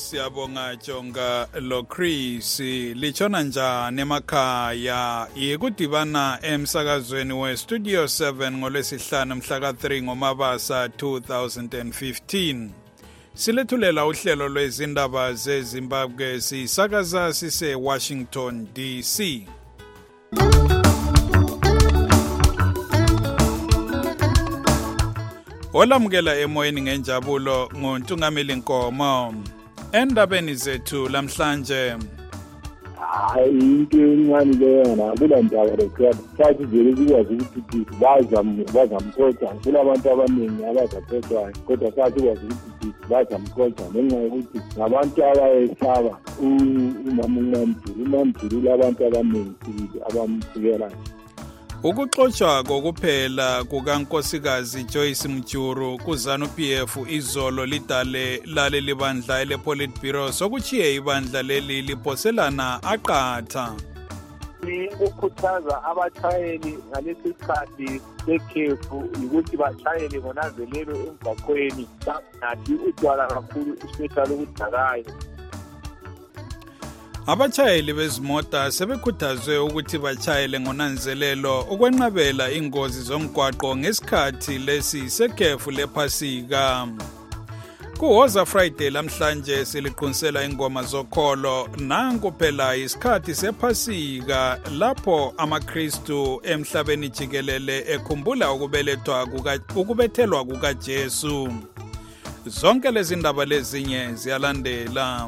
Siyabonga Jonga lo Chris lichona njani emakhaya yikudibana emsakazweni we Studio 7 ngolwesihlanu mhla ka3 ngoMabasa 2015 silethulela uhlelo lwezindaba zeZimbabwe sisakaza sise Washington DC. Olamukela emoyeni ngenjabulo ngoNtungameli Nkomo. Endabeni zethu lamhlanje. Into encane leyona kulendaba record sathi vele sikwazi ukuthi bazamkhotha kulabantu abaningi abazakhothwayo kodwa sathi sikwazi ukuthi bazamkhotha ngenxa yokuthi ngabantu abayesaba umamNduli labantu abaningi abamsikelayo. Ukuxotsha kokuphela kukaNkosikazi Joyce Mjuru kuZANU-PF izolo lidale lale libandla elePolitburo sokuchiye ibandla leli liphoselana aqatha. Ukukhuthaza abatshayeli ngalesi sikhathi sekhefu ukuthi batshayele ngonanzelelo emgwaqweni nathi utshwala kakhulu especially ukudakayo. Abatshayeli bezimota sebekhuthazwe ukuthi batshayele ngonanzelelo ukwenqabela ingozi zomgwaqo ngesikhathi lesi sekhefu lephasika. Kuhoza Friday lamhlanje siliqinisela ingoma zokholo nanku phela isikhathi sephasika lapho amaKristu emhlabeni jikelele ekhumbula ukubethelwa kukaJesu. Zonke lezi ndaba lezinye ziyalandela.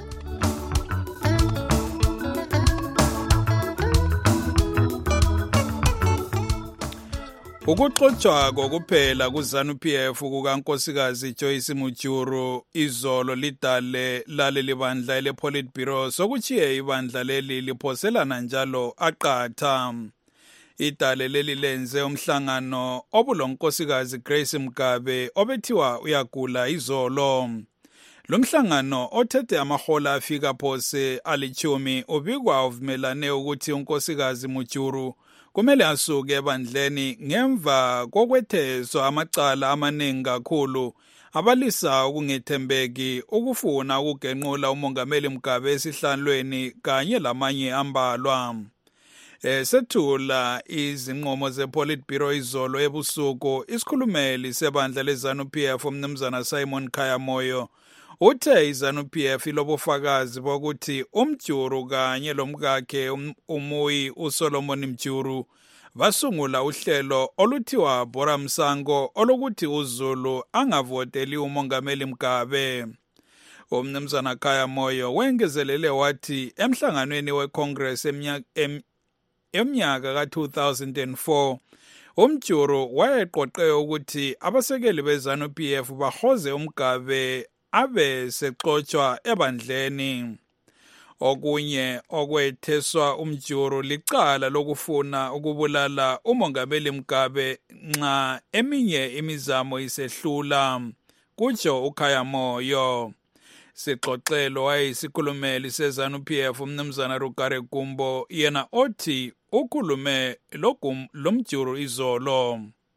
Ukuxotsha kokuphela kuZANU-PF kukaNkosikazi Joyce Mjuru izolo lidale lale libandla elePolitburo sokuchiye ibandla leli liphoselana njalo aqatha. Idale leli lenze umhlangano obulonkosikazi Grace Mugabe obethiwa uyagula izolo. Lo mhlangano othethe amahola afika phose alichumi ubikwa uvumelane ukuthi unkosikazi Mjuru kumele asuke ebandleni ngemva kokwetheswa amacala amaningi kakhulu abalisa ukungethembeki ukufuna ukugenqula umongameli Mugabe esihlalweni kanye lamanye ambalwa. Sethula izinqumo zePolitburo izolo ebusuku isikhulumeli sebandla leZANU-PF umnumzana Simon Khayamoyo uthe iZANU-PF ilobufakazi bokuthi uMjuru kanye lomkakhe umuyi uSolomon Mjuru basungula uhlelo oluthiwa Bora Msango olokuthi uZulu angavoteli umongameli Mugabe. Umnumzana Khayamoyo wengezelele wathi emhlanganweni weCongress eminyaka ka-2004 uMjuru wayeqoqe ukuthi abasekeli beZANU-PF bahoze uMgabe abe sexotsha ebandleni. Okunye okwetheswa uMjuru licala lokufuna ukubulala umongameli Mugabe nxa eminye imizamo isehlula, kutsho uKhayamoyo. Sixoxelo wayisikhulumeli seZANU-PF umnumzana Rugare Gumbo yena othi ukhulume loMjuru izolo.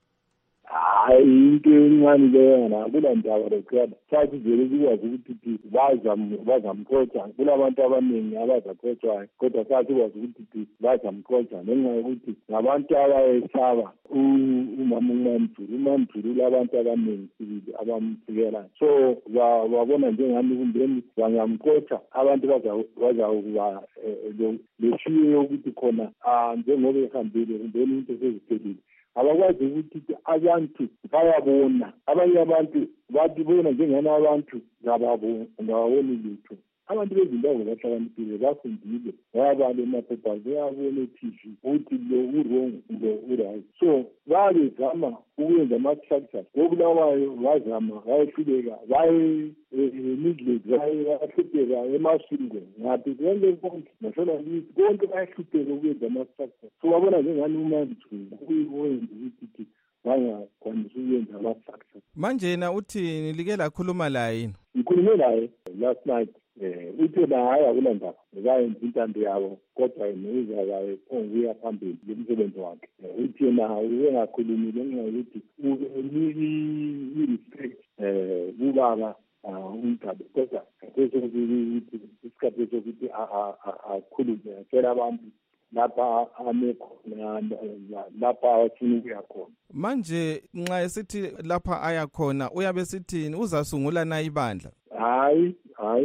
Into encane leyona kulendaba record sathi vele sikwazi ukuthi bazamkhotha kulabantu abaningi abazakhothwayo kodwa sathi sikwazi ukuthi bazamkhotha ngenxa yokuthi ngabantu abayesaba umamNduli labantu abaningi sibili abamsikelayo. So babona njengami kumbeni bangamkhotha abantu bazawuba leshiye ukuthi khona njengoba ehambile kumbeni into seziphelile. Abakwazi ukuthi abantu bayabona, abanye abantu babona njengana abantu ngababoni lutho. Abantu bezindawo bahlakaniphile bafundile bayabala emaphepha bayabona eTV ukuthi lo wrong lo right. So bazama ukwenza ama-structures ngokulawayo bazama bayehluleka midlet bayahlupheka emasiko ngaphi konke konke nationalist konke bayahlupheka ukwenza ama-structures. So babona njengani uMaNduli kuyiwenza ukuthi bangakwanisa ukwenza ama-structures. Manje na uthi nilike lakhuluma laye yini? Ngikhulume naye last night. Uthe haya kula ndaba bayenza intando yabo kodwa yena uzayo onguya phambili lomsebenzi wakhe. Uthi yena uyengakhulumile ngenxa yokuthi respect ubaba uMgabe kodwa isikhathi sokuthi akhulume atshela abantu lapha amekhona lapha afuna ukuya khona. Manje nxa esithi lapha aya khona uyabe sithini, uzasungula na ibandla? Hayi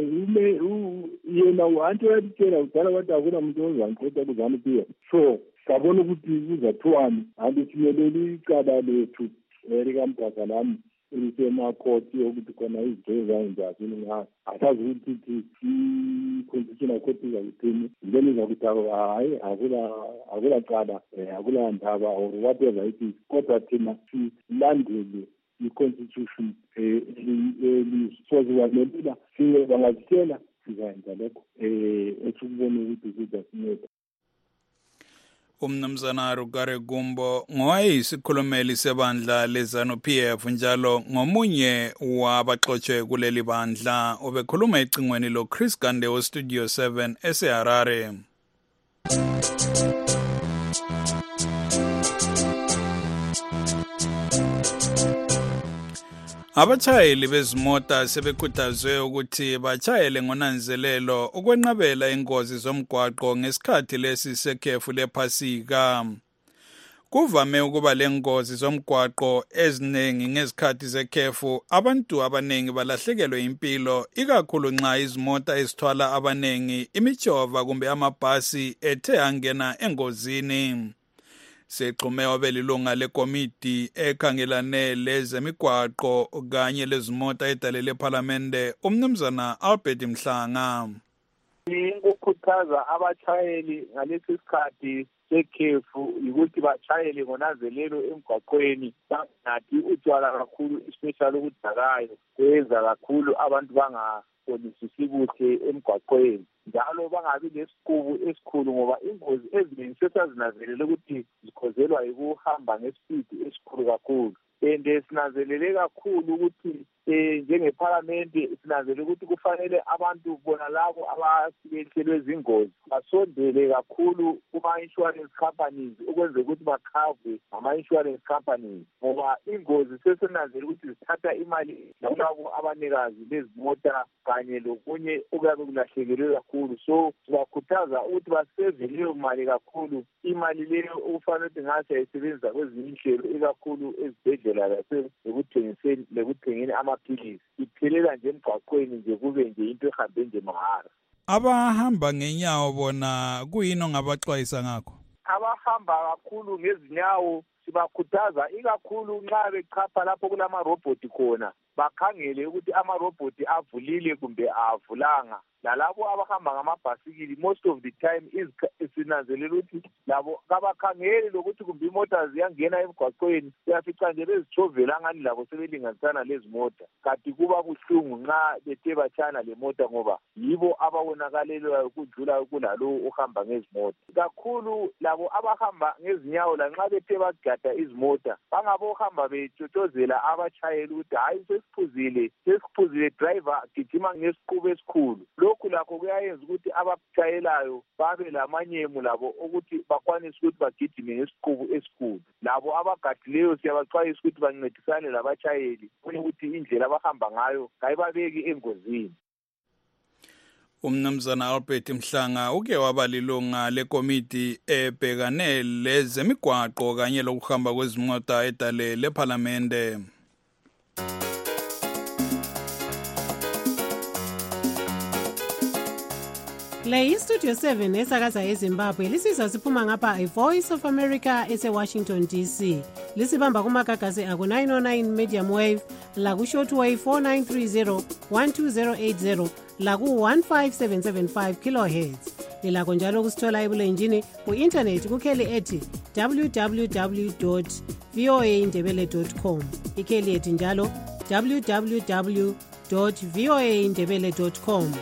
yena uhantu uyatshela udala wathi akuna muntu ozangiqeda kuzana kuye. So sabona ukuthi uzathiwani andifinyeleli icala lethu likaMdaka lami elisemakoti ukuthi khona izinto zanjani ngayo. Asazi ukuthi i-constitutional court izakuthini, then izakuthi hayi akula cala akula ndaba or whatever it is, kodwa thina silandele i-constitution soziwanelela siye bangazitshela sizayenza lokho esukubona ukuthi kuzasinceda. Umnumzana Rugare Gumbo ngoyisikhulumeli sebandla leZANU-PF njalo ngomunye wabaxotshe kuleli bandla, obekhuluma ecingweni lo Chris Gande o Studio 7 eseHarare. Abatshayeli bezimota sebekhuthazwe ukuthi batshayele ngonanzelelo ukwenqabela ingozi zomgwaqo ngesikhathi lesi sekhefu lePhasika. Kuvame ukuba lengozi zomgwaqo eziningi ngezikhathi zekhefu, abantu abaningi balahlekelwe impilo, ikakhulu nxa izimota ezithwala abaningi, imijova kumbe amabhasi ethe angena engozini. Sexhume obelilunga lekomiti ekhangelane lezemigwaqo kanye lezimota edalele eParliamente, umnumzana Albert Mhlanga. Ukukhuthaza abatshayeli ngalesi sikhathi sekhefu ukuthi batshayele ngonanzelelo emgwaqweni, nathi utshwala kakhulu especially ukudakayo kwenza kakhulu abantu bangabonisisi kuhle emgwaqweni, njalo bangabi lesiqubu esikhulu ngoba ingozi eziningi sesazinanzelele ukuthi zikhozelwa yikuhamba ngesipidi esikhulu kakhulu. Sinanzelele kakhulu ukuthi njengeParliamente sinanzelele ukuthi kufanele abantu bona labo abasehlelwe zingozi basondele kakhulu kuma-insurance companies ukwenza ukuthi bakhave ngama-insurance companies, ngoba ingozi sesinanzelele ukuthi zithatha imali labo abanikazi bezimota kanye lokunye okuyabe kulahlekelwe kakhulu. So sibakhuthaza ukuthi baseve leyo mali kakhulu, imali leyo okufanele ukuthi ngathi ayisebenzisa kwezinye inhlelo, ikakhulu ezibhedlela lekuthengeni amaphilisi, iphelela nje emgwaqweni nje kube nje into ehambe nje mahara. Abahamba ngenyawo bona kuyini ongabaxwayisa ngakho? Abahamba kakhulu ngezinyawo sibakhuthaza ikakhulu nxa bechapha lapho kulamarobhoti khona, bakhangele ukuthi amarobhoti avulile kumbe avulanga. Lalabo abahamba ngamabhasikili most of the time sinanzelela ukuthi labo kabakhangeli lokuthi kumbe imota ziyangena emgwaqweni, uyafica nje bezichovela ngani labo sebelinganisana lezi mota. Kanti kuba buhlungu nxa bethe batshana le mota ngoba yibo ababonakalelwayo ukudlula kulalowo uhamba ngezimota. Kakhulu labo abahamba ngezinyawo lanxa bethe bagada izimota bangabohamba betshotshozela abatshayeli ukuthi hayi sesiphuzile driver gijima ngesiqubu esikhulu. Lokhu lakho kuyayenza ukuthi abashayelayo babe lamanyemu labo ukuthi bakwanise ukuthi bagijime ngesiqubu esikhulu. Labo abagadileyo siyabaxwayisa ukuthi bancedisane labatshayeli ukuthi indlela abahamba ngayo kayibabeki engozini. Umnumzana Albert Mhlanga uke waba lilunga lekomiti ebhekane lezemigwaqo kanye lokuhamba kwezimota edale leParliamente. Le iStudio 7 esakaza eZimbabwe lisizwa siphuma ngapha iVoice of America eseWashington DC. Lisibamba kumagagasi aku 909 medium wave, laku shortwave 4930 12080, laku 15775 kilohertz. Lilakho njalo kusithola ebulenjini ku-internet kukheli ethi www.voaindebele.com. Ikheli ethi njalo www.voaindebele.com.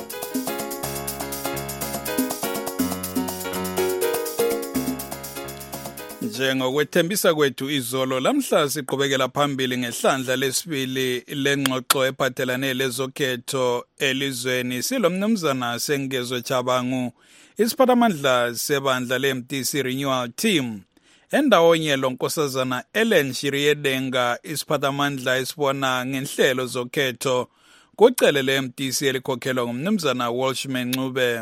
Njengokwethembisa kwethu izolo, lamhla siqhubekela phambili ngehlandla lesibili lengxoxo ephathelane lezokhetho elizweni. Silomnumzana Sengezo Chabangu, isiphathamandla sebandla leMTC Renewal Team, endawonye lonkosazana Ellen Shiriedenga, isiphathamandla esibona ngenhlelo zokhetho kucele le-MDC elikhokhelwa ngumnumzana Walshman Ncube.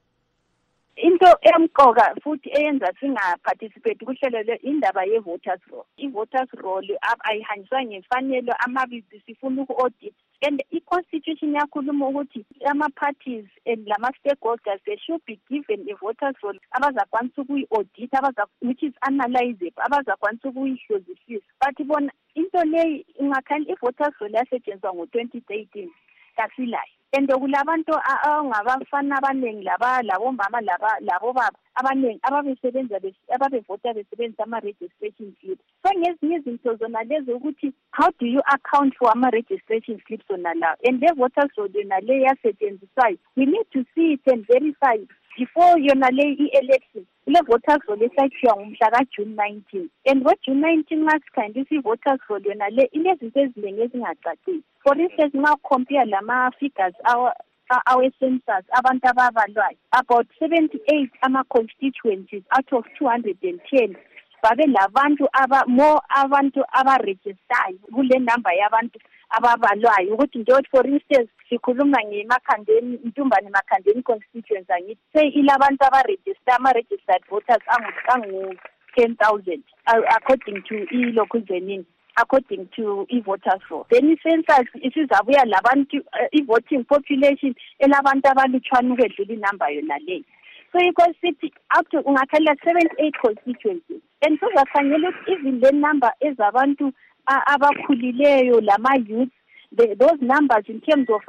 Into emqoka futhi eyenza singaparticipate kuhlelo indaba ye-voters roll. I-voters roll ayihanjiswa ngemfanelo amabizi sifuna uku-audit. And i-constitution yakhuluma ukuthi ama-parties and lama-stakeholders, they should be given a voters roll abazakwanisa ukuyi-audit, which is analyzable, abazakwanisa ukuyihlozisisa. But bona into leyi ingakhanya i-voters roll yasetshenziswa ngo-2013 kasilayo. And kulabantu abangabafana abaningi labomama labobaba abaningi ababevota besebenzisa ama-registration slips. So ngezinye izinto zona lezo ukuthi how do you account for ama-registration slips zona lawo, and the voters roll yona le yasetshenziswayo, we need to see it and verify it before yona le i-election. Le voters roll esakhiwa ngomhla ka-June 19, and ngo-June 19 masikhangisa i-voters roll yona le inezinto eziningi ezingacacile. For instance, now compare lama-figures our-census, abantu ababalwayo, about 78 ama-constituencies out of 210 babe labantu more abantu abaregistayo kule number yabantu ababalwayo. Ukuthi nje for instance sikhuluma ngeMakhandeni, Ntumbane Makhandeni constituency, angithi say ilabantu ama-registered voters angu 10,000 according to i-local zenini, according to i-voters roll. Then i-census isizabuya labantu i-voting population elabantu abalutshwana ukwedlula inamba yona leyo. So because city up to ungakhala 78 constituencies, and so zakhangela even the number ezabantu abakhulileyo lama-youth, those numbers in terms of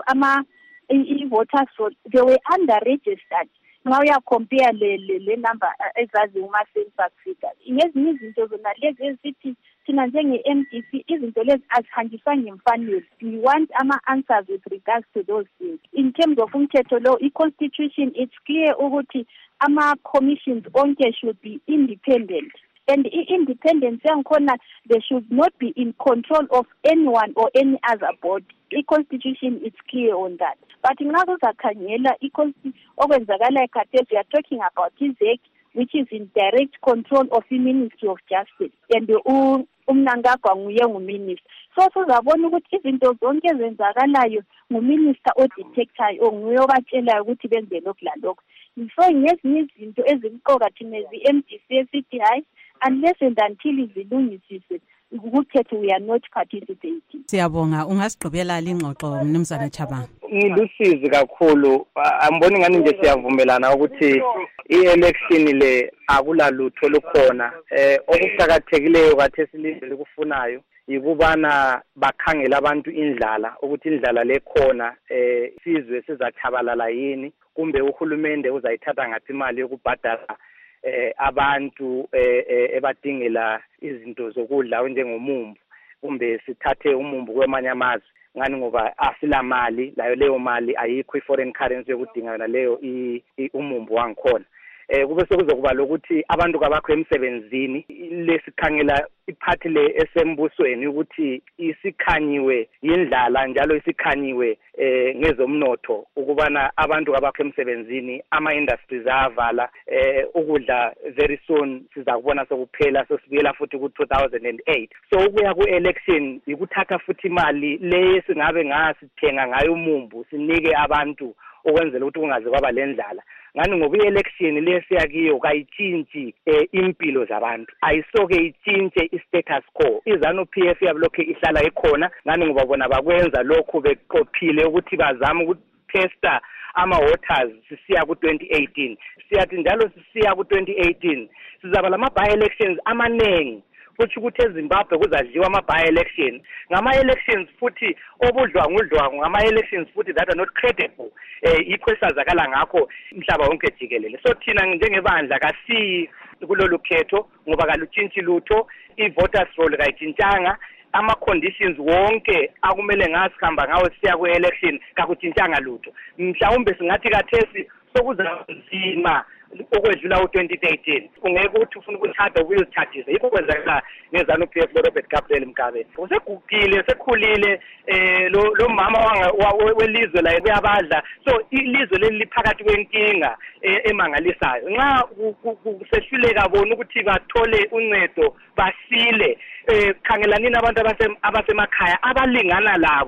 i-voters roll, they were under-registered. Now you compare le number ezazi uma-census figures. Ngezinye izinto zona lezi ezithi thina njenge-MDC izinto lezi azihanjiswa ngemfanelo. We want ama-answers with regards to those things. In terms of umthetho lo, i-constitution, it's clear ukuthi ama-commissions onke should be independent. And independence yankhona, they should not be in control of anyone or any other body. I-constitution is clear on that. But ngazo zakhangela okwenzakala ekhathesi, we are talking about IZEC, which is in direct control of the Ministry of Justice, and uMnangagwa nguye nguminister. So sizabona ukuthi izinto zonke ezenzakalayo nguminister odetectayo onguye obatshelayo ukuthi benze lokhu lalokho. So ngezinye izinto ezimqoka thina ezi-MDC esithi hayi, unless and until izilungisise ukuthethe we are not participating. Siyabonga, ungasigqibela lingxoxo mnumzana Chabanga. Ngilusizi kakhulu, amboni ngani nje siyavumelana ukuthi i-election le akulalutho lukhona. Okuqhakathekileyo kathesi ilizwe likufunayo yikubana bakhangela abantu indlala, ukuthi indlala lekhona sizwe sizachabalala yini, kumbe uhulumende uzayithatha ngaphi imali yokubhadala abantu ebadingela izinto zokudla njengomumbu, kumbe sithathe umumbu kwamanye amazwe ngani ngoba asila mali, leyo mali ayikho i-foreign currency yokudinga yona leyo umumbu wangikhona. Kube sekuzokuba lokuthi abantu kabakho emsebenzini, lesikhangela iphathi le esembusweni ukuthi isikhanyiwe indlala njalo isikhanyiwe ngezomnotho, ukubana abantu kabakho emsebenzini, ama-industries avala, ukudla very soon sizakubona sokuphela, sosibuyela futhi ku-2008. So ukuya ku-election yikuthatha futhi imali le singabe ngasithenga ngayo umumbu sinike abantu ukwenzela ukuthi kungaze kwaba lendlala. Ngani ngoba i-election lesiyakiyo kayitshintshi impilo zabantu, ayisoke itshintshe i-status quo. iZANU-PF yabulokhe ihlala ikhona, ngani ngoba bona bakwenza lokhu beqophile ukuthi bazama ukuthesta ama-voters sisiya ku-2018. Siyathi njalo sisiya ku-2018 sizaba lama-by-elections amanengi, kusho ukuthi eZimbabwe kuzadliwa ama-by-election, ngama-elections futhi obudlwangudlwangu, ngama-elections futhi that are not credible. Yikho esazakala ngakho umhlaba wonke jikelele. So thina njengebandla kasiyi kulolu khetho ngoba kalutshintshi lutho, i-voters roll kayitshintshanga, ama-conditions wonke akumele ngasikhamba ngawo siya ku-election kakutshintshanga lutho. Mhlawumbe singathi kathesi sokuzanzima ukwedlula u-2013, ungeke ukuthi ufuna ukuthatha ukuyozithathisa. Yikho kwenzakala neZANU-PF lo-Robert Gabriel Mugabe usegugile, sekhulile, lo mama welizwe la uyabadla. So ilizwe leli liphakathi kwenkinga emangalisayo. Nxa kusehluleka bona ukuthi bathole uncedo basile, khangelanini abantu abasemakhaya abalingana labo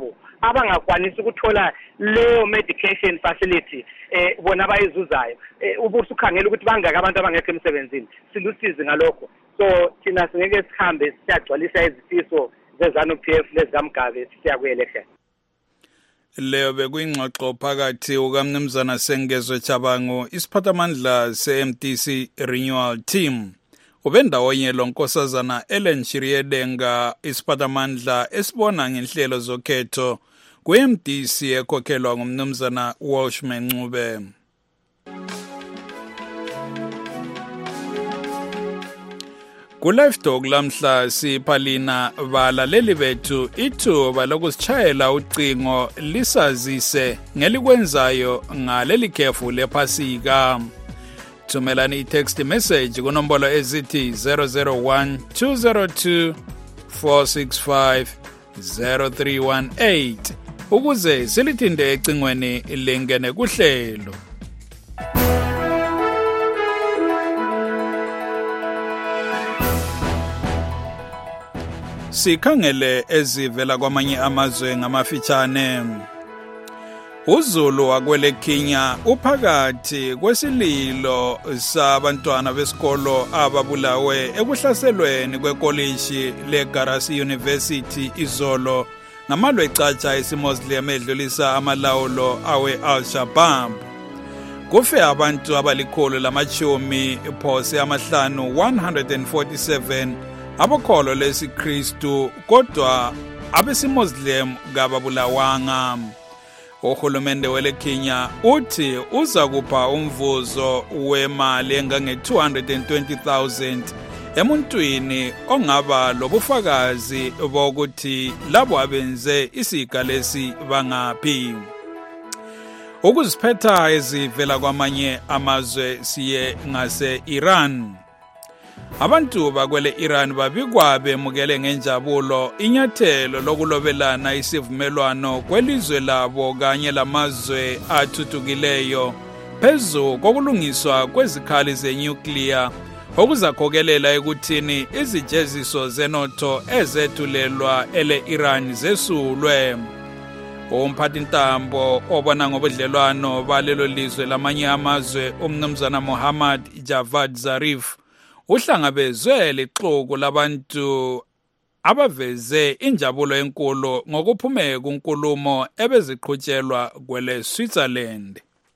abangakwanisi ukuthola leyo medication facility bona abayizuzayo ubuso ukhangela ukuthi bangaka abantu abangekho emsebenzini silusizi ngalokho so thina singeke sihambe siyagcwalisa izifiso zeZANU-PF lezikamgabe siya ku-election. Leyo bekuyingxoxo phakathi kukaMnumzana Sengezwe Chabangu isiphathamandla se-MDC Renewal Team ubendawonye lo nkosazana Ellen Shiriedenga isiphathamandla esibona ngenhlelo zokhetho ku-MDC ekhokhelwa ngumnumzana Walshman Ncube. Ku-Live Talk lamhla siphalina balaleli bethu ithuba lokusitshayela ucingo lisazise ngelikwenzayo ngaleli khefu lephasika. Thumelani i-text message kunombolo ezithi 001 202 465 0318 ukuze silithinde ecingweni lingene kuhlelo. Sikhangele ezivela kwamanye amazwe ngamafitshane. uZulu wakwele Kenya uphakathi kwesililo sabantwana besikolo ababulawe ekuhlaselweni kwekoliji leGarasi University izolo ngamalwe ecatsha isiMuslim edlulisa amalawulo awe Al-Shabaab. Kufe abantu abalikhulu lamachumi phose amahlanu 147 abakholo lesiKristu kodwa abesiMuslim kababulawanga. Uhulumende wele Kenya uthi uza kupha umvuzo wemali engange-220,000 emuntwini ongaba lobufakazi bokuthi labo abenze isiga lesi bangaphi. Ukuziphetha ezivela kwamanye amazwe siye ngase-Iran. Abantu bakwele Iran babikwa bemukele ngenjabulo inyathelo lokulobelana isivumelwano kwelizwe labo kanye lamazwe athuthukileyo phezu kokulungiswa kwezikhali zenuclear okuzakhokelela ekuthini izijeziso zenotho ezethulelwa ele-Iran zesulwe. Umphathintambo obona ngobudlelwano balelo lizwe lamanye amazwe umnumzana Mohammad Javad Zarif uhlangabezwe lixuku labantu abaveze injabulo enkulu ngokuphume kunkulumo ebeziqhutshelwa kwele Switzerland.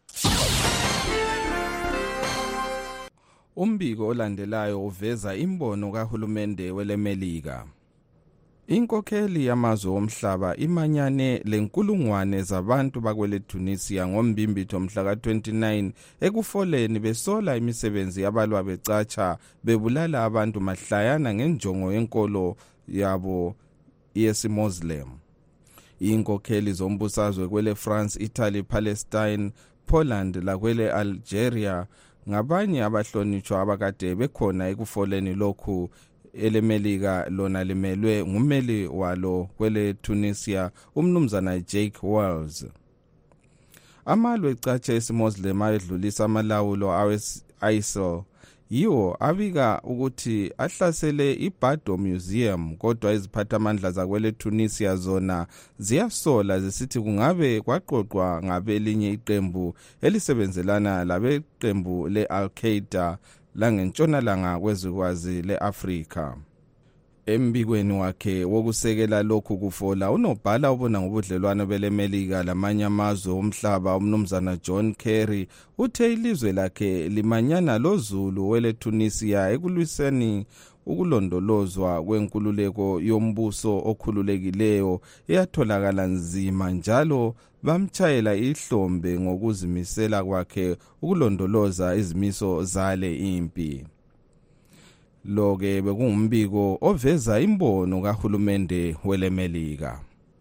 Umbiko olandelayo uveza imbono kahulumende weleMelika. Inkokheli yamazwe omhlaba imanyane lenkulungwane zabantu bakwele Tunisia ngombimbitho mhla ka-29 ekufoleni besola imisebenzi yabalwa becatsha bebulala abantu mahlayana ngenjongo yenkolo yabo yesiMuslim. Inkokheli zombusazwe kwele France, Italy, Palestine, Poland lakwele Algeria ngabanye abahlonitshwa abakade bekhona ekufoleni lokhu eleMelika lona limelwe ngumeli walo kwele Tunisia umnumzana Jake Wells. Amalwe ecatsha esiMuslim ayedlulisa amalawulo awe-ISIL yiwo abika ukuthi ahlasele iBardo Museum kodwa iziphathamandla zakwele Tunisia zona ziyasola zisithi kungabe kwaqoqwa ngabelinye iqembu elisebenzelana labeqembu le-Al-Qaeda langentshonalanga kwezwekazi le-Afrika. Embikweni wakhe wokusekela lokhu kufola unobhala obona ngobudlelwano beleMelika lamanye amazwe omhlaba umnumzana John Kerry uthe ilizwe lakhe limanyana loZulu wele Tunisia ekulwiseni ukulondolozwa kwenkululeko yombuso okhululekileyo eyatholakala nzima njalo bamtshayela ihlombe ngokuzimisela kwakhe ukulondoloza izimiso zale impi. Loke bekungumbiko oveza imbono kahulumende weleMelika.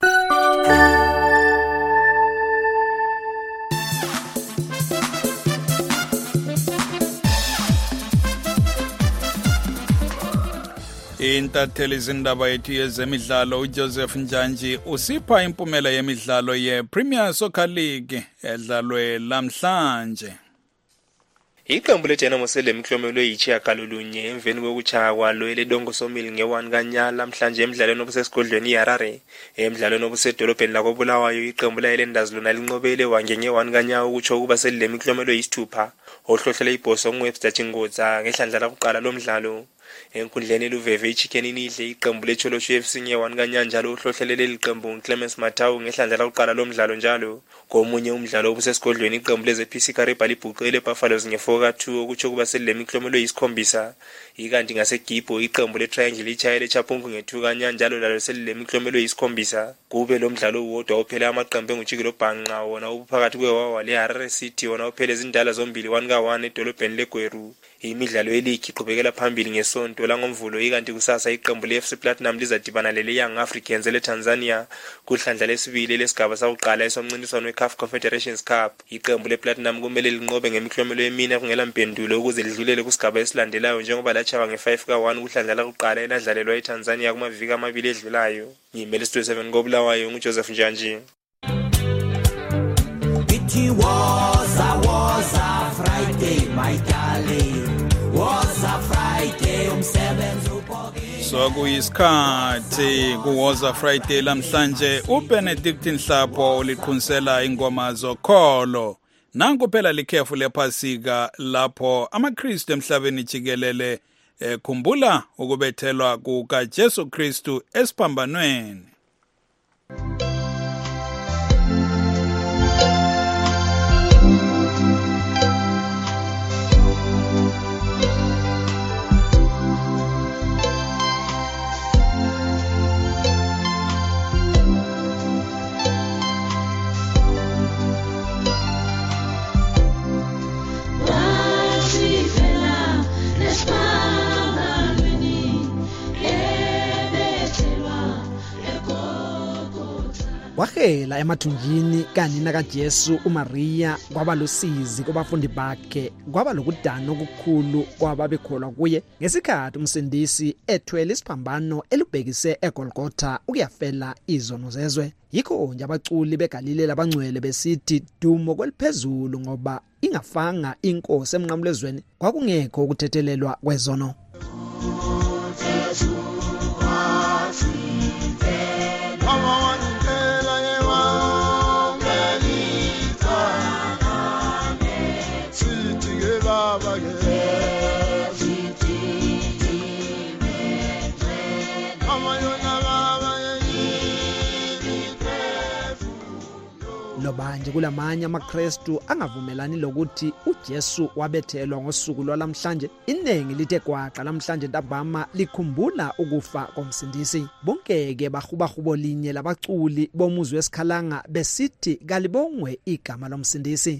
Intatheli zindaba yethu yezemidlalo uJoseph Njanji usipha impumela yemidlalo yePremier Soccer League edlalwe lamhlanje. Iqembu leDynamo selemklomelo eyishiyagalolunye emveni kokuchaya kwalo eledongo somili nge-1 kaNyala namhlanje emidlalweni obusesigodlweni iHarare. Emidlalweni obusedolobheni lakoBulawayo iqembu layelendazi lona linqobele wange nge-1 kaNyawo ukutsho ukuba selemklomelo eyisithupha. Ohlohlele ibhoso nguWebster Chingodza ngehlandla lakuqala lomdlalo. Enkundleni luveve iChicken Inidle iqembu leCholosho FC nge-1 kaNyala njalo uhlohlelele liqembu uClemens Mathawu ngehlandla lakuqala lomdlalo njalo. Komunye umdlalo obusesigodlweni iqembu leZPC Kariba libhuqele Buffaloes nge-4-2 okutsho kuba selemklomelo eyisikhombisa. Ikanti ngaseGibho iqembu leTriangle ichayele eChapungu nge-2 kaNyala njalo lalo selemklomelo eyisikhombisa. Kube lo mdlalo uwodwa ophele amaqembu enguJikelo Bhanqa wona ubuphakathi kweWawa leHarare City wona ophele izindala zombili 1-1 edolobheni leGweru. Imidlalo yeligi iqhubekela phambili ngesonto langomvulo ikanti kusasa iqembu leFC Platinum lizadibana leYoung Africans leTanzania kuhlandla lesibili lesigaba sakuqala esomncintiswano weCAF Confederations Cup. Iqembu lePlatinum kumele linqobe ngemiklomelo emine kungela mpendulo ukuze lidlulele kusigaba esilandelayo njengoba lachaba nge-5 kaNyala kuhlandla lakuqala eladlalelwa eTanzania kumaviki amabili edlulayo. Ngimele Studio 7 koBulawayo nguJoseph Njanji. It was a Friday, my darling. Was a Friday umsebenzi uphokile. So kuyisikhathi kuwoza Friday lamhlanje uBenedict Nhlapho liqhunisela ingoma zokholo. Nanku phela likhefu lephasika lapho amaKristu emhlabeni jikelele khumbula ukubethelwa kukaJesu Kristu esiphambanweni. Wahela emathunjini kanina kaJesu uMaria kwaba lusizi kubafundi bakhe kwaba lokudana okukhulu kwababekholwa kuye ngesikhathi umsindisi ethwele isiphambano elubhekise eGolgotha ukuyafela izono zezwe. Yikho nje abaculi beGalile labangcwele besithi dumo kweliphezulu ngoba ingafanga inkosi emnqamlezweni kwakungekho ukuthethelelwa kwezono. Lobanje kulamanye amaKristu angavumelani lokuthi uJesu wabethelwa ngosuku lwalamhlanje. Inengi lithe kwaqa lamhlanje ntambama likhumbula ukufa komsindisi. Bonkeke bahubahubo linye labaculi bomuzwe wesikhalanga besithi kalibongwe igama lomsindisi.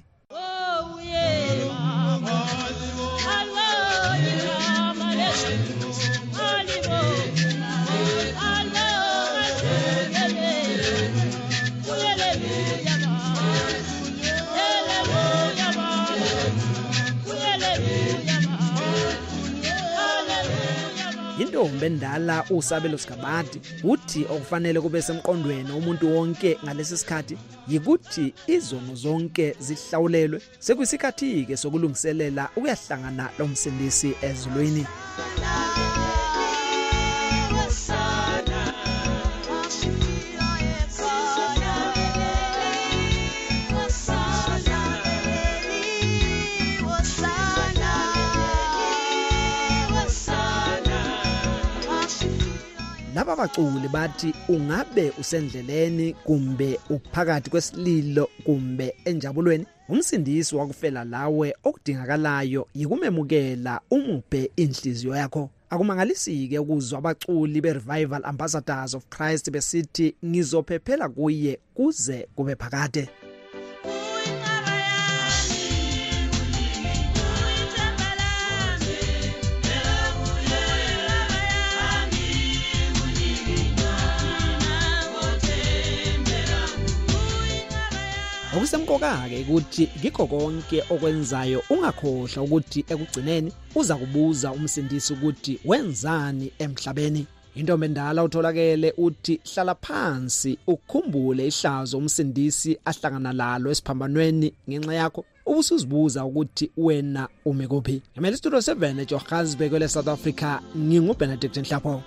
Intombi endala uSabelo Sikabadi uthi okufanele kube semqondweni umuntu wonke ngalesi sikhathi yikuthi izono zonke zihlawulelwe. Sekuyisikhathi ke sokulungiselela ukuyahlangana lomsindisi ezulwini. Laba baculi bathi ungabe usendleleni kumbe uphakathi kwesililo kumbe enjabulweni, umsindisi wakufela lawe okudingakalayo yikumemukela umuphe inhliziyo yakho. Akumangalisike ukuzwa abaculi beRevival Ambassadors of Christ besithi ngizophephela kuye kuze kube phakade. Okusemkoka-ke ukuthi ngikho konke okwenzayo ungakhohlwa ukuthi ekugcineni uza kubuza umsindisi ukuthi wenzani emhlabeni. Intombi endala utholakele uthi hlala phansi ukukhumbule ihlazo umsindisi ahlangana lalo esiphambanweni ngenxa yakho. ubusuzibuza ukuthi wena ume kuphi. Emele Studio 7 eJohannesburg le South Africa, nginguBenedict Nhlapho.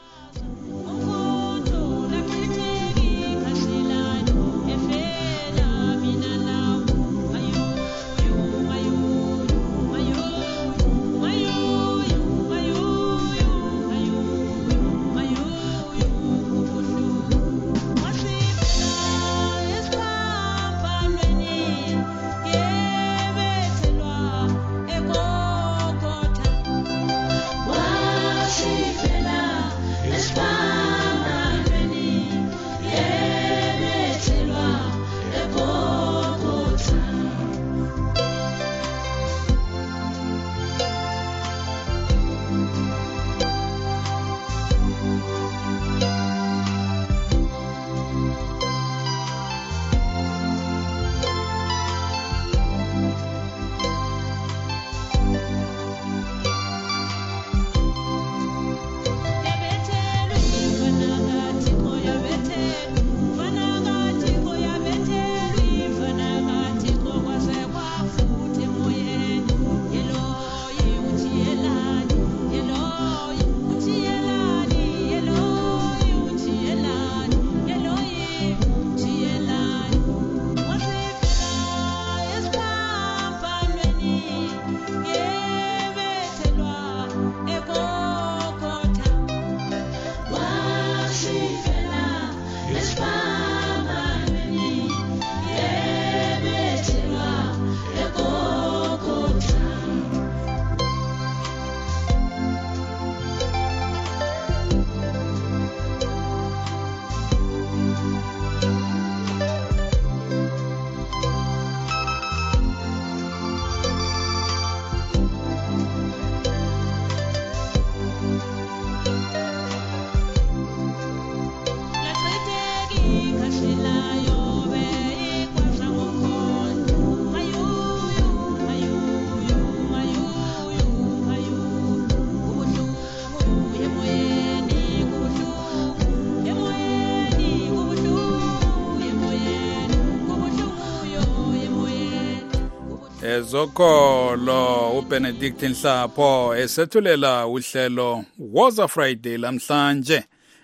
Zokolo uBenedict Nhlapho esethulela uhlelo Woza Friday lamhlanje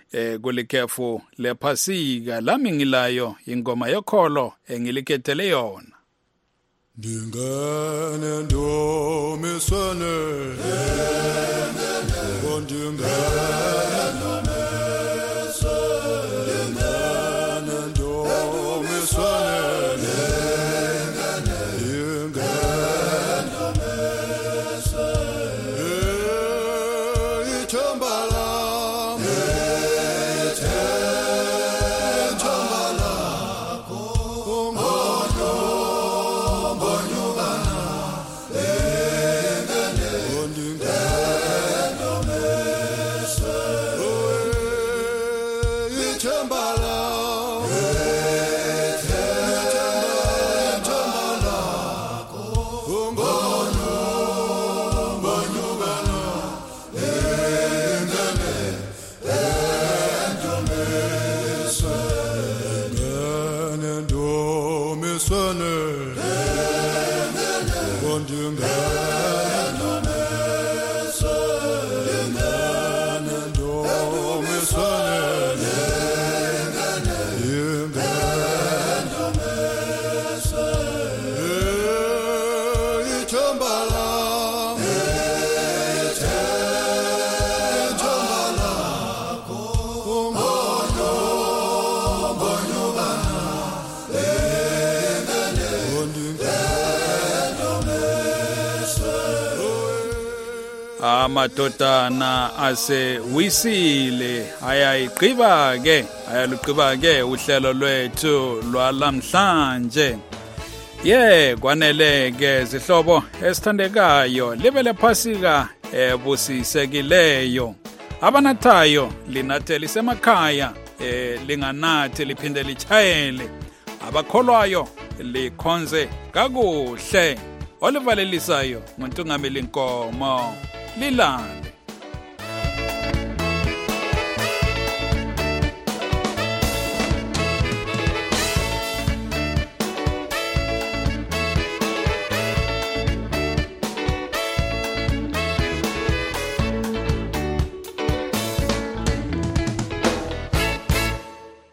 kulikhefu lephasika lami ngilayo ingoma yokholo engilikhethele yona. Dingane ndomiswane amadodana asewisile ayayiqiba ke uhlelo lwethu lwalamhlanje. Kwanele zihlobo esithandekayo libele phasika ebusisekileyo. Abanathayo linathele isemakhaya linganathe liphinde lichayele. Abakholwayo likhonze kakuhle. Olivalelisayo ngontungameli inkomo lilande.